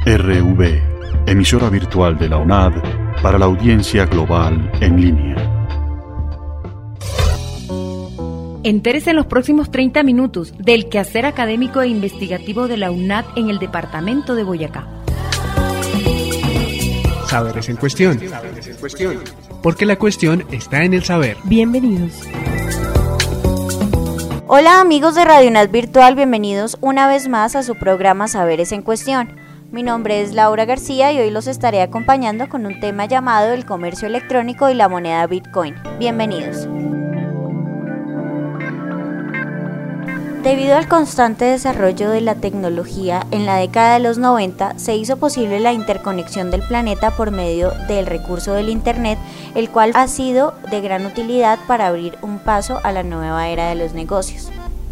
RV, emisora virtual de la UNAD para la audiencia global en línea. Entérese en los próximos 30 minutos del quehacer académico e investigativo de la UNAD en el departamento de Boyacá. Saberes en cuestión. Porque la cuestión está en el saber. Bienvenidos. Hola amigos de Radio UNAD Virtual, bienvenidos una vez más a su programa Saberes en Cuestión. Mi nombre es Laura García y hoy los estaré acompañando con un tema llamado el comercio electrónico y la moneda Bitcoin. Bienvenidos. Debido al constante desarrollo de la tecnología, en la década de los 90 se hizo posible la interconexión del planeta por medio del recurso del Internet, el cual ha sido de gran utilidad para abrir un paso a la nueva era de los negocios.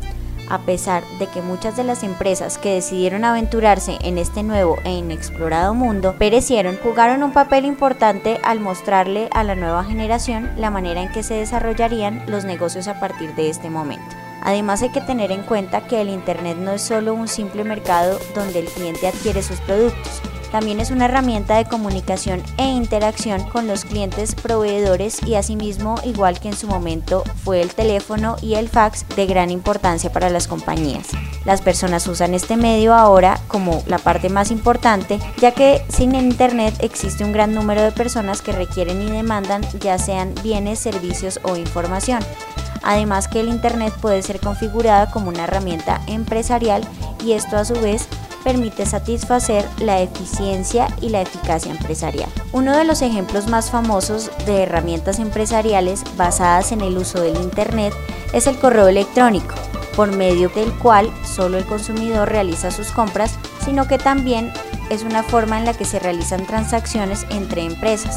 A pesar de que muchas de las empresas que decidieron aventurarse en este nuevo e inexplorado mundo perecieron, jugaron un papel importante al mostrarle a la nueva generación la manera en que se desarrollarían los negocios a partir de este momento. Además hay que tener en cuenta que el Internet no es solo un simple mercado donde el cliente adquiere sus productos, también es una herramienta de comunicación e interacción con los clientes proveedores y asimismo, igual que en su momento fue el teléfono y el fax, de gran importancia para las compañías. Las personas usan este medio ahora como la parte más importante, ya que sin Internet existe un gran número de personas que requieren y demandan ya sean bienes, servicios o información. Además que el Internet puede ser configurada como una herramienta empresarial y esto a su vez permite satisfacer la eficiencia y la eficacia empresarial. Uno de los ejemplos más famosos de herramientas empresariales basadas en el uso del Internet es el correo electrónico, por medio del cual solo el consumidor realiza sus compras, sino que también es una forma en la que se realizan transacciones entre empresas.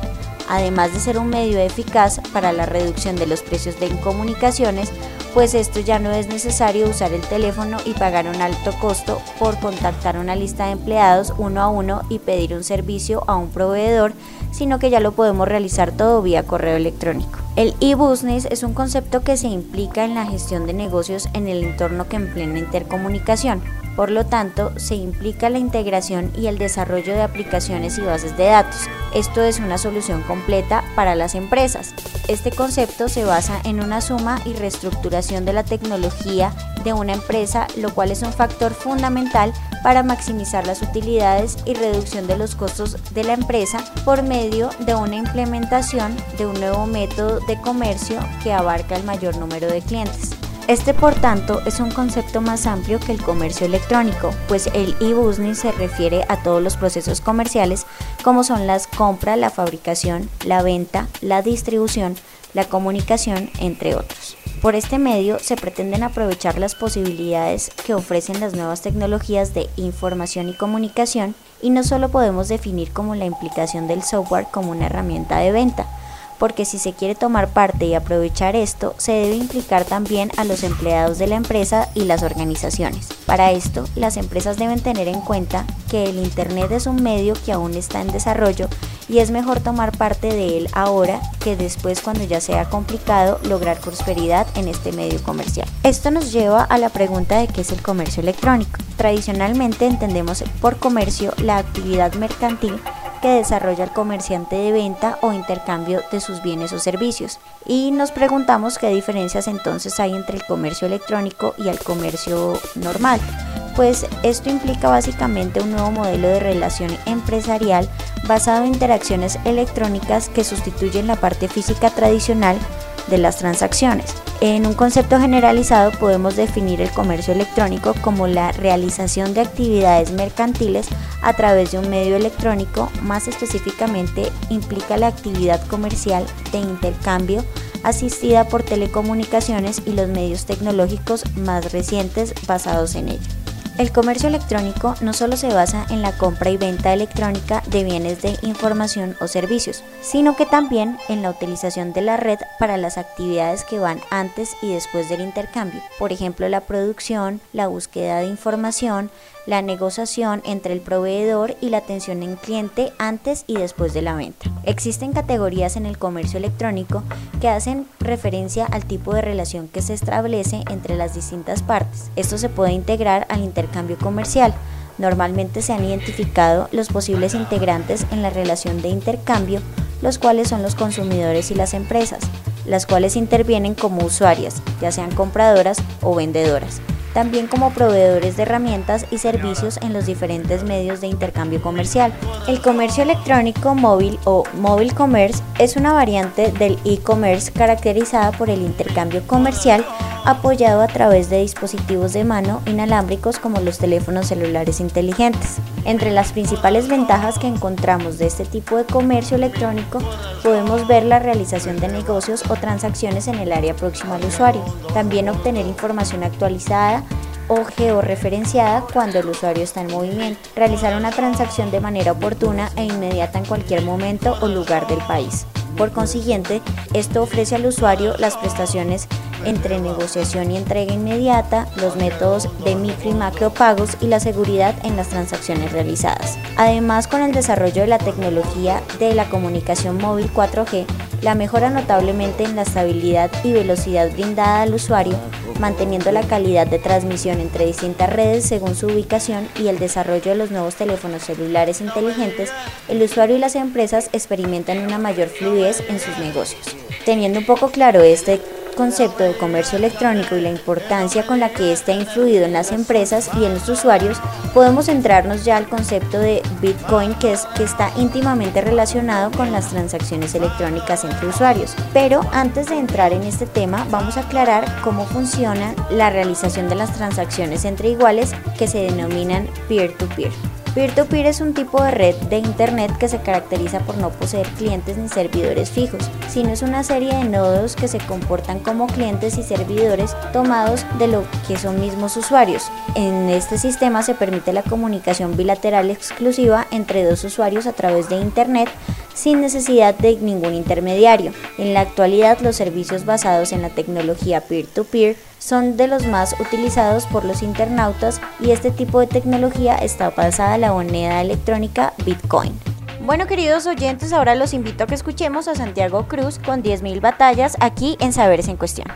Además de ser un medio eficaz para la reducción de los precios de comunicaciones, pues esto ya no es necesario usar el teléfono y pagar un alto costo por contactar una lista de empleados uno a uno y pedir un servicio a un proveedor, sino que ya lo podemos realizar todo vía correo electrónico. El e-business es un concepto que se implica en la gestión de negocios en el entorno que emplea la intercomunicación. Por lo tanto, se implica la integración y el desarrollo de aplicaciones y bases de datos. Esto es una solución completa para las empresas. Este concepto se basa en una suma y reestructuración de la tecnología de una empresa, lo cual es un factor fundamental para maximizar las utilidades y reducción de los costos de la empresa por medio de una implementación de un nuevo método de comercio que abarca el mayor número de clientes. Este, por tanto, es un concepto más amplio que el comercio electrónico, pues el e-business se refiere a todos los procesos comerciales como son las compras, la fabricación, la venta, la distribución, la comunicación, entre otros. Por este medio se pretenden aprovechar las posibilidades que ofrecen las nuevas tecnologías de información y comunicación y no solo podemos definir como la implicación del software como una herramienta de venta, porque si se quiere tomar parte y aprovechar esto, se debe implicar también a los empleados de la empresa y las organizaciones. Para esto, las empresas deben tener en cuenta que el Internet es un medio que aún está en desarrollo y es mejor tomar parte de él ahora que después, cuando ya sea complicado lograr prosperidad en este medio comercial. Esto nos lleva a la pregunta de qué es el comercio electrónico. Tradicionalmente entendemos por comercio la actividad mercantil que desarrolla el comerciante de venta o intercambio de sus bienes o servicios. Y nos preguntamos qué diferencias entonces hay entre el comercio electrónico y el comercio normal. Pues esto implica básicamente un nuevo modelo de relación empresarial basado en interacciones electrónicas que sustituyen la parte física tradicional de las transacciones. En un concepto generalizado podemos definir el comercio electrónico como la realización de actividades mercantiles a través de un medio electrónico, más específicamente implica la actividad comercial de intercambio asistida por telecomunicaciones y los medios tecnológicos más recientes basados en ella. El comercio electrónico no solo se basa en la compra y venta electrónica de bienes de información o servicios, sino que también en la utilización de la red para las actividades que van antes y después del intercambio, por ejemplo la producción, la búsqueda de información, la negociación entre el proveedor y la atención en cliente antes y después de la venta. Existen categorías en el comercio electrónico que hacen referencia al tipo de relación que se establece entre las distintas partes. Esto se puede integrar al intercambio comercial, Normalmente se han identificado los posibles integrantes en la relación de intercambio, los cuales son los consumidores y las empresas, las cuales intervienen como usuarias, ya sean compradoras o vendedoras, también como proveedores de herramientas y servicios en los diferentes medios de intercambio comercial. El comercio electrónico móvil o mobile commerce es una variante del e-commerce caracterizada por el intercambio comercial apoyado a través de dispositivos de mano inalámbricos como los teléfonos celulares inteligentes. Entre las principales ventajas que encontramos de este tipo de comercio electrónico podemos ver la realización de negocios o transacciones en el área próxima al usuario, también obtener información actualizada o georreferenciada cuando el usuario está en movimiento, realizar una transacción de manera oportuna e inmediata en cualquier momento o lugar del país. Por consiguiente, esto ofrece al usuario las prestaciones entre negociación y entrega inmediata, los métodos de micro y macro pagos y la seguridad en las transacciones realizadas. Además, con el desarrollo de la tecnología de la comunicación móvil 4G, la mejora notablemente en la estabilidad y velocidad brindada al usuario, manteniendo la calidad de transmisión entre distintas redes según su ubicación y el desarrollo de los nuevos teléfonos celulares inteligentes, el usuario y las empresas experimentan una mayor fluidez en sus negocios. Teniendo un poco claro este concepto de comercio electrónico y la importancia con la que éste ha influido en las empresas y en los usuarios, podemos centrarnos ya al concepto de Bitcoin, que está íntimamente relacionado con las transacciones electrónicas entre usuarios. Pero antes de entrar en este tema, vamos a aclarar cómo funciona la realización de las transacciones entre iguales, que se denominan peer-to-peer. Peer-to-peer es un tipo de red de Internet que se caracteriza por no poseer clientes ni servidores fijos, sino es una serie de nodos que se comportan como clientes y servidores tomados de lo que son mismos usuarios. En este sistema se permite la comunicación bilateral exclusiva entre dos usuarios a través de Internet sin necesidad de ningún intermediario. En la actualidad, los servicios basados en la tecnología peer-to-peer son de los más utilizados por los internautas y este tipo de tecnología está basada en la moneda electrónica Bitcoin. Bueno, queridos oyentes, ahora los invito a que escuchemos a Santiago Cruz con 10.000 batallas aquí en Saberes en Cuestión.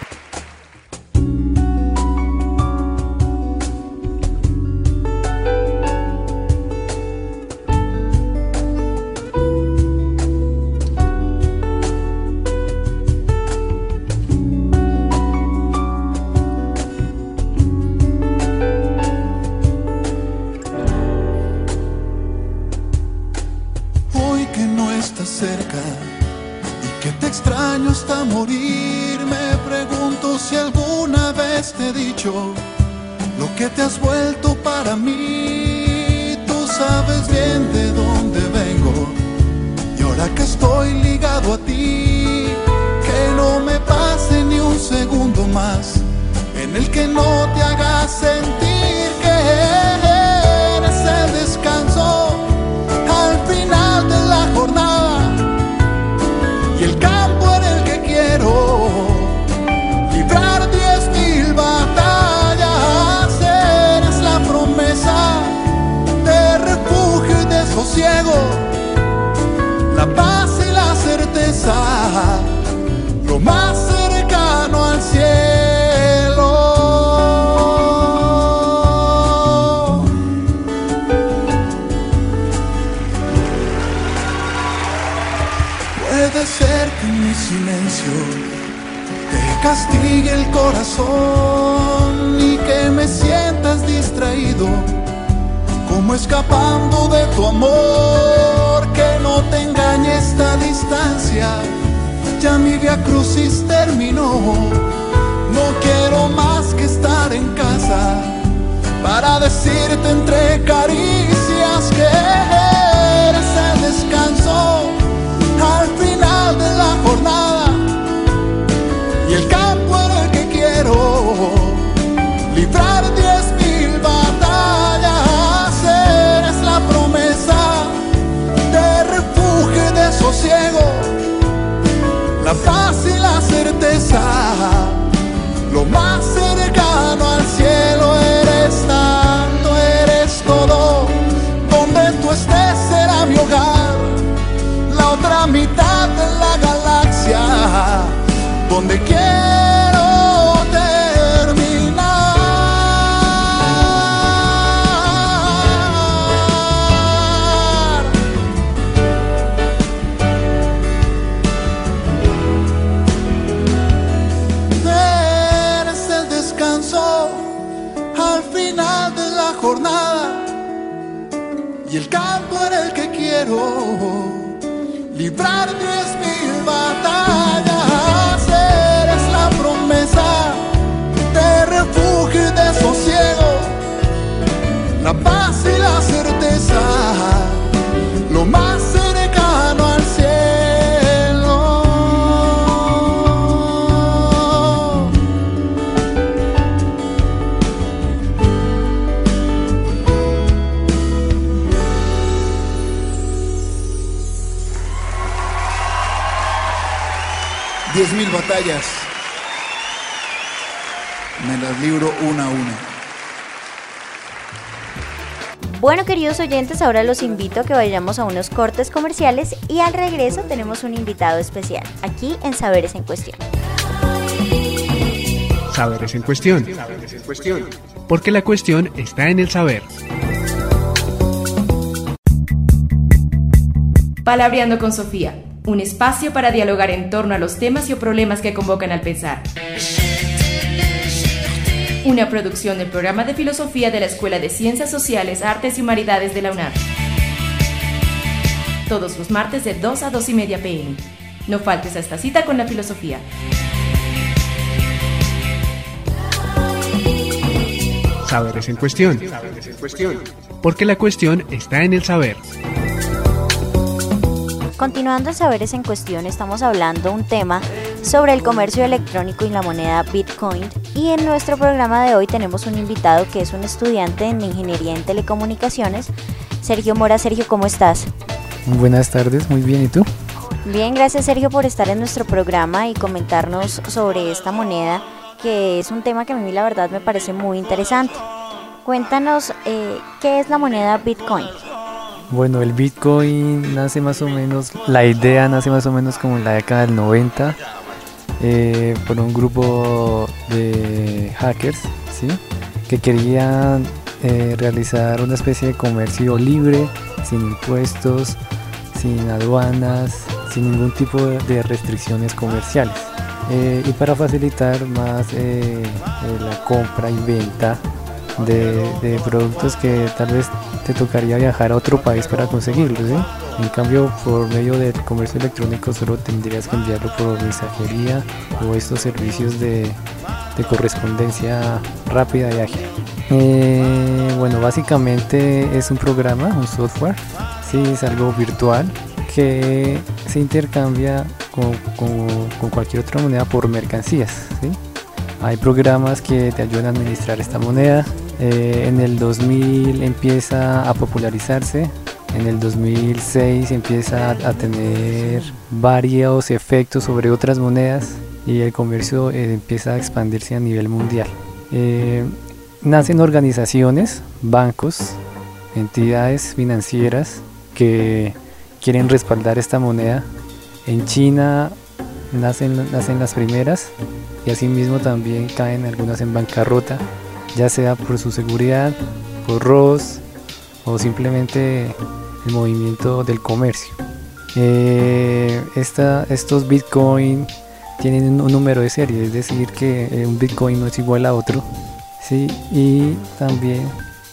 Cerca y que te extraño hasta morir. Me pregunto si alguna vez te he dicho lo que te has vuelto para mí. Tú sabes bien de dónde vengo y ahora que estoy ligado a ti, que no me pase ni un segundo más en el que no te haga sentir que eres el descanso al final de la jornada y el campo en el que quiero librar 10.000 batallas. Eres la promesa de refugio y de sosiego, la paz y la certeza, lo más cercano al cielo. Puede ser que en mi silencio te castigue el corazón y que me sientas distraído, como escapando de tu amor. Que no te engañe esta distancia, ya mi vía crucis terminó. No quiero más que estar en casa para decirte entre caricias que eres el descanso al final de la jornada y el campo en el que quiero librar 10.000 batallas. Eres la promesa de refugio y de sosiego, la paz y la certeza, lo más cercano al cielo. Eres tanto, eres todo, donde tú estés será mi hogar, la otra mitad de la galaxia, donde quiero terminar. jornada y el campo en el que quiero librar 10.000 batallas. Eres la promesa de refugio y de sosiego, la paz y la certeza, lo más cercano al cielo. 10.000 batallas, me las libro una a una. Bueno, queridos oyentes, ahora los invito a que vayamos a unos cortes comerciales y al regreso tenemos un invitado especial, aquí en Saberes en Cuestión. Saberes en Cuestión. Porque la cuestión está en el saber. Palabreando con Sofía, un espacio para dialogar en torno a los temas y o problemas que convocan al pensar. Una producción del programa de filosofía de la Escuela de Ciencias Sociales, Artes y Humanidades de la UNAD. Todos los martes de 2 a 2:30 p.m. No faltes a esta cita con la filosofía. Saberes en Cuestión. Porque la cuestión está en el saber. Continuando en Saberes en Cuestión, estamos hablando un tema sobre el comercio electrónico y la moneda Bitcoin. Y en nuestro programa de hoy tenemos un invitado que es un estudiante en Ingeniería en Telecomunicaciones, Sergio Mora. Sergio, ¿cómo estás? Buenas tardes, muy bien, ¿y tú? Bien, gracias Sergio por estar en nuestro programa y comentarnos sobre esta moneda, que es un tema que a mí la verdad me parece muy interesante. Cuéntanos, ¿qué es la moneda Bitcoin? Bueno, el Bitcoin nace más o menos, la idea nace más o menos como en la década del 90 por un grupo de hackers, ¿sí? Que querían realizar una especie de comercio libre, sin impuestos, sin aduanas, sin ningún tipo de restricciones comerciales. Y para facilitar más la compra y venta de productos que tal vez te tocaría viajar a otro país para conseguirlos, ¿sí? En cambio, por medio del comercio electrónico solo tendrías que enviarlo por mensajería o estos servicios de correspondencia rápida y ágil. Bueno, básicamente es un programa, un software, sí, es algo virtual que se intercambia con cualquier otra moneda por mercancías, ¿sí? Hay programas que te ayudan a administrar esta moneda. En el 2000 empieza a popularizarse, en el 2006 empieza a tener varios efectos sobre otras monedas y el comercio empieza a expandirse a nivel mundial. Nacen organizaciones, bancos, entidades financieras que quieren respaldar esta moneda. En China nacen las primeras y asimismo también caen algunas en bancarrota, ya sea por su seguridad, por robos o simplemente el movimiento del comercio. Estos Bitcoin tienen un número de serie, es decir que un Bitcoin no es igual a otro, ¿sí? Y también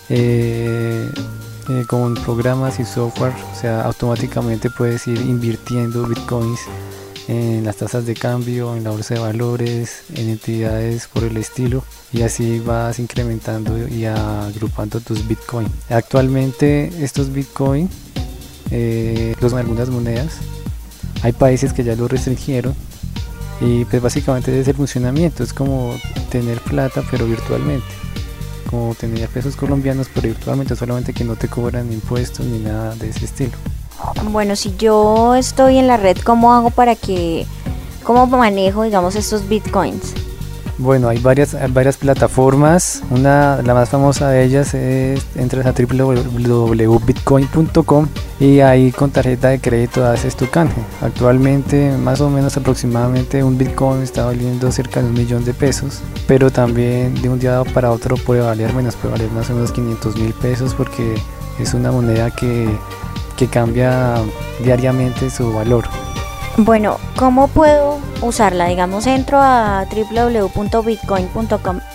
con programas y software, o sea, automáticamente puedes ir invirtiendo Bitcoins en las tasas de cambio, en la bolsa de valores, en entidades por el estilo, y así vas incrementando y agrupando tus Bitcoin. Actualmente estos Bitcoin, algunas monedas, hay países que ya lo restringieron y pues básicamente es el funcionamiento, es como tener plata pero virtualmente, como tener pesos colombianos pero virtualmente, solamente que no te cobran impuestos ni nada de ese estilo. Bueno, si yo estoy en la red, ¿cómo manejo, digamos, estos Bitcoins? Bueno, hay varias plataformas. La más famosa de ellas es, entras a www.bitcoin.com y ahí con tarjeta de crédito haces tu canje. Actualmente, más o menos aproximadamente un Bitcoin está valiendo cerca de $1.000.000 de pesos, pero también de un día para otro puede valer menos, puede valer más o menos 500.000 pesos porque es una moneda que cambia diariamente su valor. Bueno, ¿cómo puedo usarla? Digamos, entro a www.bitcoin.com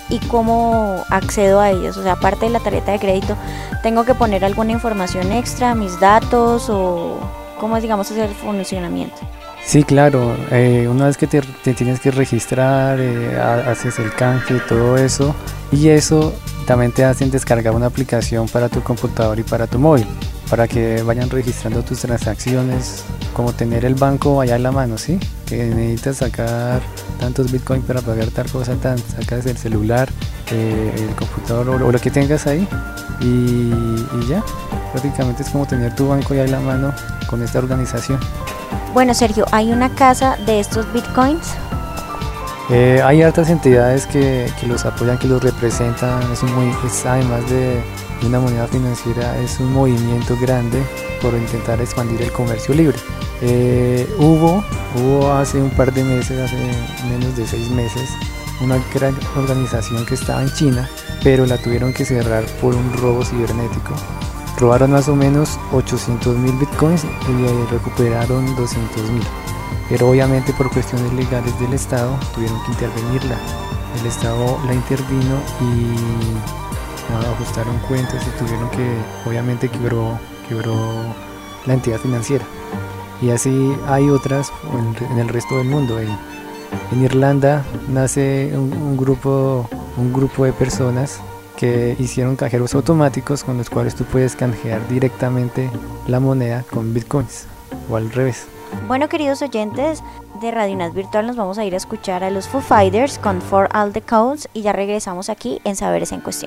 y cómo accedo a ellos. O sea, aparte de la tarjeta de crédito, ¿tengo que poner alguna información extra, mis datos o cómo es, digamos, ese funcionamiento? Sí, claro, una vez que te tienes que registrar, haces el canje y todo eso, y eso también te hacen descargar una aplicación para tu computador y para tu móvil, para que vayan registrando tus transacciones, como tener el banco allá en la mano, ¿sí? Que necesitas sacar tantos bitcoins para pagar tal cosa, sacas el celular, el computador o lo que tengas ahí y ya, prácticamente es como tener tu banco allá en la mano con esta organización. Bueno, Sergio, ¿hay una casa de estos bitcoins? Hay hartas entidades que los apoyan, que los representan. Es además de una moneda financiera, es un movimiento grande por intentar expandir el comercio libre. Hubo hace un par de meses, hace menos de 6 meses, una gran organización que estaba en China, pero la tuvieron que cerrar por un robo cibernético. Robaron más o menos 800.000 bitcoins y recuperaron 200.000. Pero obviamente por cuestiones legales del Estado tuvieron que intervenirla. El Estado la intervino y ajustaron cuentas y tuvieron que, obviamente quebró la entidad financiera. Y así hay otras en el resto del mundo. En Irlanda nace un grupo de personas que hicieron cajeros automáticos con los cuales tú puedes canjear directamente la moneda con bitcoins o al revés. Bueno, queridos oyentes de Radio UNAD Virtual, nos vamos a ir a escuchar a los Foo Fighters con For All the Codes y ya regresamos aquí en Saberes en Cuestión.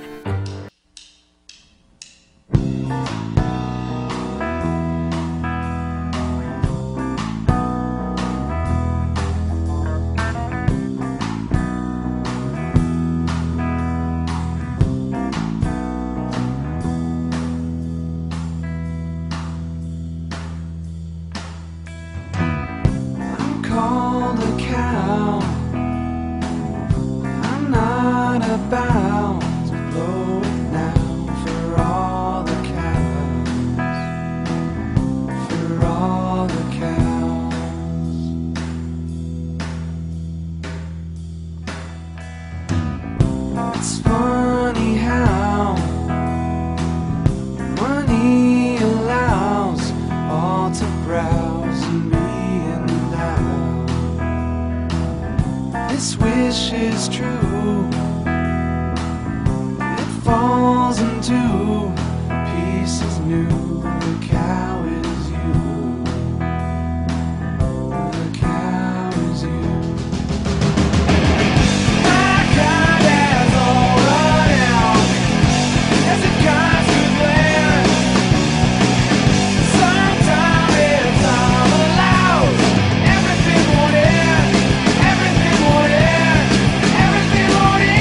Everything would end, everything would end, everything would end.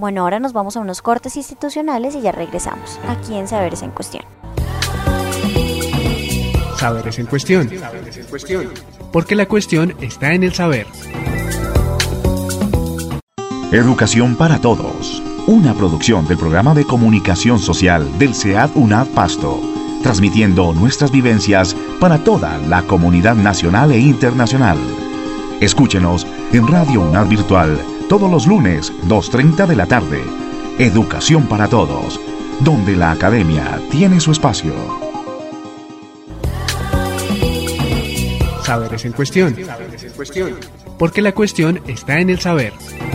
Bueno, ahora nos vamos a unos cortes institucionales y ya regresamos, aquí en Saberes en Cuestión. Saberes en Cuestión. Porque la cuestión está en el saber. Educación para Todos, una producción del Programa de Comunicación Social del SEAD UNAD Pasto, transmitiendo nuestras vivencias para toda la comunidad nacional e internacional. Escúchenos en Radio UNAD Virtual todos los lunes, 2:30 de la tarde. Educación para Todos, donde la academia tiene su espacio. Saberes en Cuestión. Porque la cuestión está en el saber.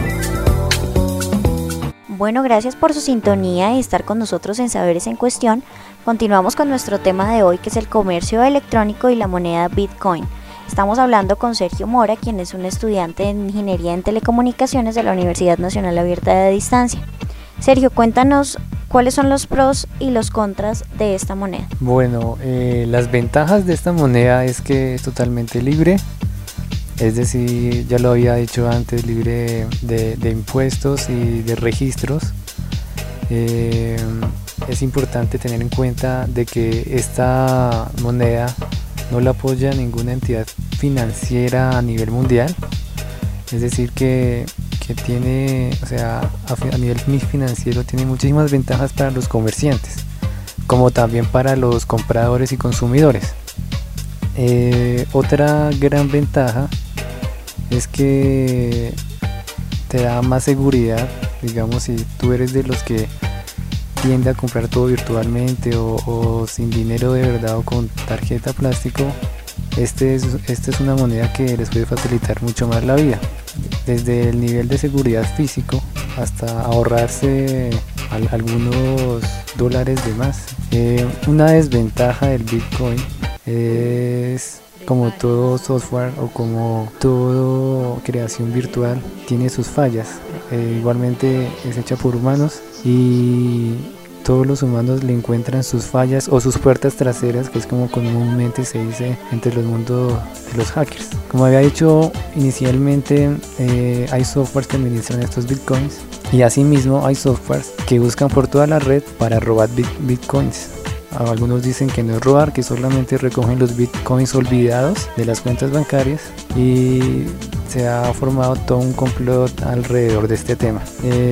Bueno, gracias por su sintonía y estar con nosotros en Saberes en Cuestión. Continuamos con nuestro tema de hoy, que es el comercio electrónico y la moneda Bitcoin. Estamos hablando con Sergio Mora, quien es un estudiante de Ingeniería en Telecomunicaciones de la Universidad Nacional Abierta de Distancia. Sergio, cuéntanos cuáles son los pros y los contras de esta moneda. Bueno, las ventajas de esta moneda es que es totalmente libre, es decir, ya lo había dicho antes, libre de impuestos y de registros. Es importante tener en cuenta de que esta moneda no la apoya ninguna entidad financiera a nivel mundial, es decir que tiene, o sea, a nivel financiero tiene muchísimas ventajas para los comerciantes, como también para los compradores y consumidores. Otra gran ventaja es que te da más seguridad, digamos, si tú eres de los que tiende a comprar todo virtualmente o sin dinero de verdad o con tarjeta plástico, esta es una moneda que les puede facilitar mucho más la vida, desde el nivel de seguridad físico hasta ahorrarse algunos dólares de más. Una desventaja del Bitcoin es, como todo software o como toda creación virtual, tiene sus fallas. Igualmente es hecha por humanos y todos los humanos le encuentran sus fallas o sus puertas traseras, que es como comúnmente se dice entre los mundos de los hackers. Como había dicho inicialmente, hay softwares que administran estos bitcoins y asimismo hay softwares que buscan por toda la red para robar bitcoins. Algunos dicen que no es robar, que solamente recogen los bitcoins olvidados de las cuentas bancarias, y se ha formado todo un complot alrededor de este tema.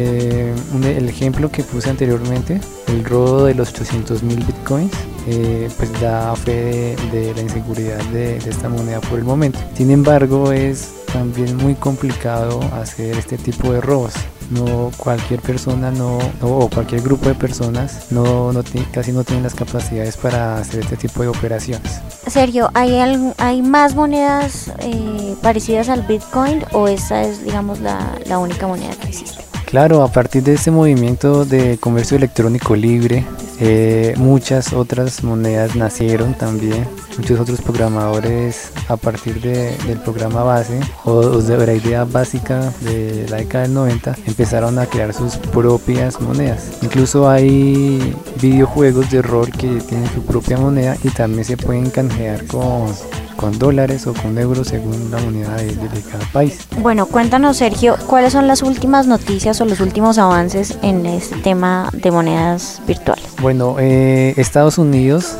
El ejemplo que puse anteriormente, el robo de los 800.000 bitcoins, pues da fe de la inseguridad de esta moneda por el momento. Sin embargo, es también muy complicado hacer este tipo de robos. No cualquier persona o cualquier grupo de personas casi no tienen las capacidades para hacer este tipo de operaciones. Sergio, ¿hay más monedas parecidas al Bitcoin o esa es, digamos, la única moneda que existe? Claro, a partir de este movimiento de comercio electrónico libre, muchas otras monedas nacieron también. Muchos otros programadores, a partir del programa base o de la idea básica de la década del 90, empezaron a crear sus propias monedas. Incluso hay videojuegos de rol que tienen su propia moneda y también se pueden canjear con dólares o con euros según la moneda de cada país. Bueno, cuéntanos, Sergio, ¿cuáles son las últimas noticias o los últimos avances en este tema de monedas virtuales? Bueno, Estados Unidos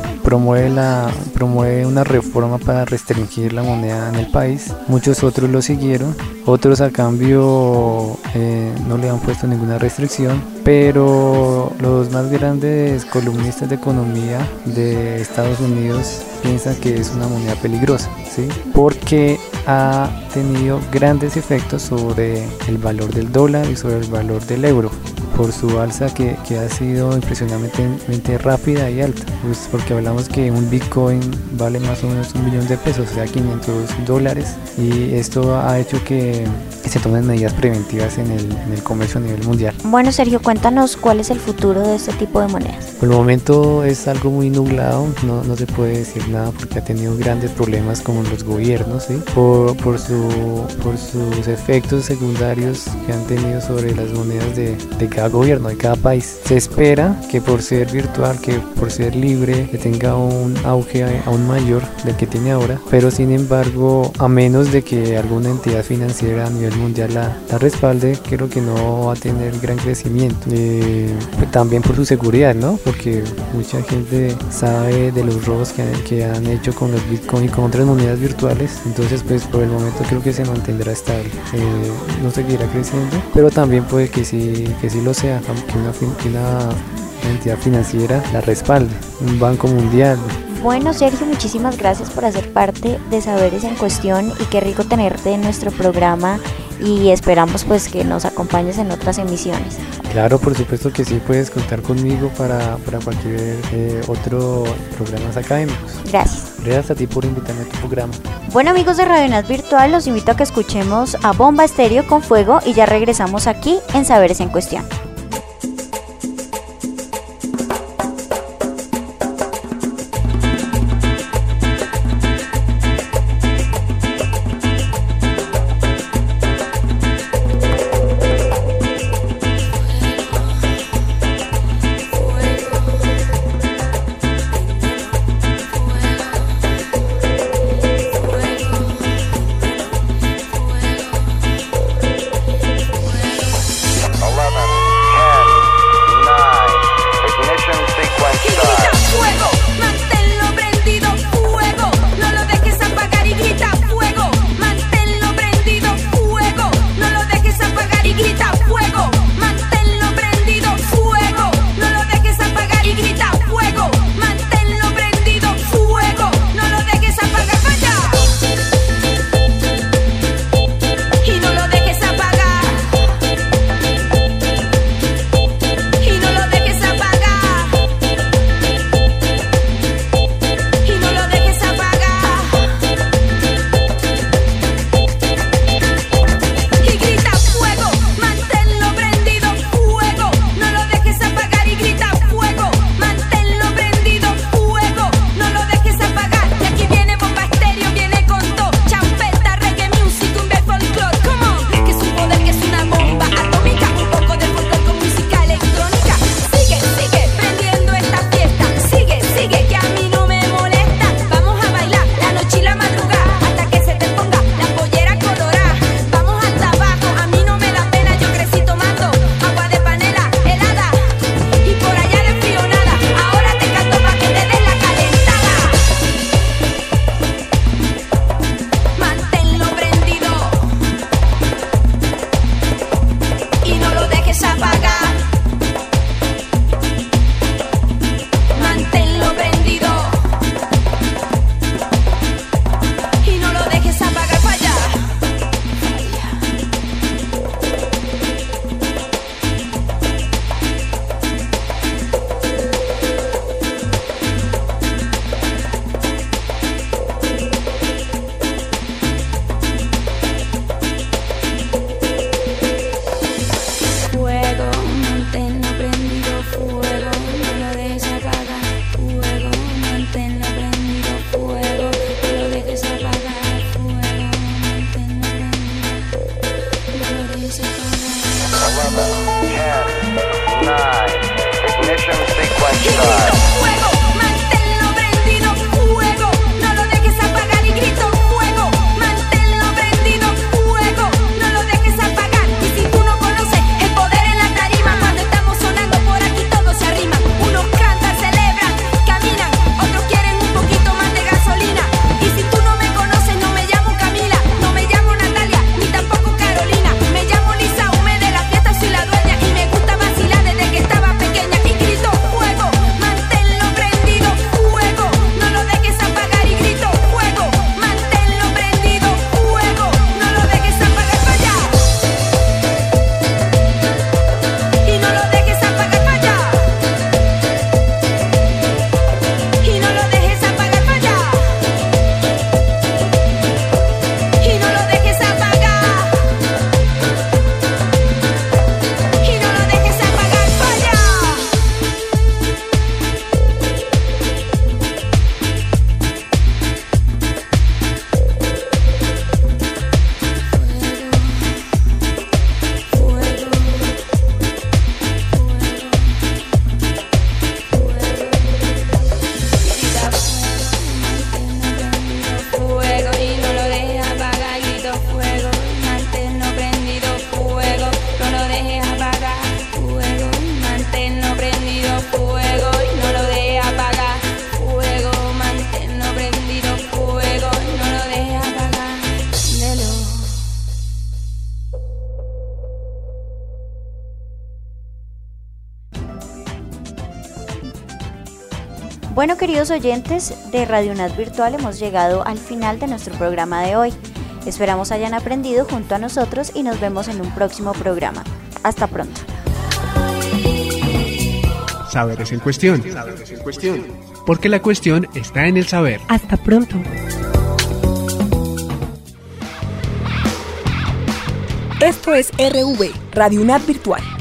promueve una reforma para restringir la moneda en el país. Muchos otros lo siguieron, otros a cambio no le han puesto ninguna restricción, pero los más grandes columnistas de economía de Estados Unidos piensan que es una moneda peligrosa, ¿sí? Porque ha tenido grandes efectos sobre el valor del dólar y sobre el valor del euro, por su alza que ha sido impresionantemente rápida y alta. Pues porque hablamos que un Bitcoin vale más o menos $1 millón, o sea, $500, y esto ha hecho que se tomen medidas preventivas en el comercio a nivel mundial. Bueno, Sergio, cuéntanos cuál es el futuro de este tipo de monedas. Por el momento es algo muy nublado, no se puede decir nada porque ha tenido grandes problemas como los gobiernos, ¿sí? por sus efectos secundarios que han tenido sobre las monedas de cada gobierno, de cada país. Se espera que por ser virtual, que por ser libre, que tenga un auge aún mayor del que tiene ahora, pero sin embargo, a menos de que alguna entidad financiera a nivel mundial la respalde, creo que no va a tener gran crecimiento. También por su seguridad, ¿no? Porque mucha gente sabe de los robos que han hecho con los Bitcoin y con otras monedas virtuales, entonces pues por el momento creo que se mantendrá estable, no seguirá creciendo, pero también puede que sí lo sea, que una entidad financiera la respalde, un banco mundial. Bueno, Sergio, muchísimas gracias por hacer parte de Saberes en Cuestión y qué rico tenerte en nuestro programa y esperamos pues que nos acompañes en otras emisiones. Claro, por supuesto que sí, puedes contar conmigo para cualquier otro programas académicos. Gracias. Gracias a ti por invitarme a tu programa. Bueno, amigos de Radio UNAD Virtual, los invito a que escuchemos a Bomba Estéreo con Fuego y ya regresamos aquí en Saberes en Cuestión. Bueno, queridos oyentes de Radio UNAD Virtual, hemos llegado al final de nuestro programa de hoy. Esperamos hayan aprendido junto a nosotros y nos vemos en un próximo programa. Hasta pronto. Saberes en cuestión. Porque la cuestión está en el saber. Hasta pronto. Esto es RV, Radio UNAD Virtual.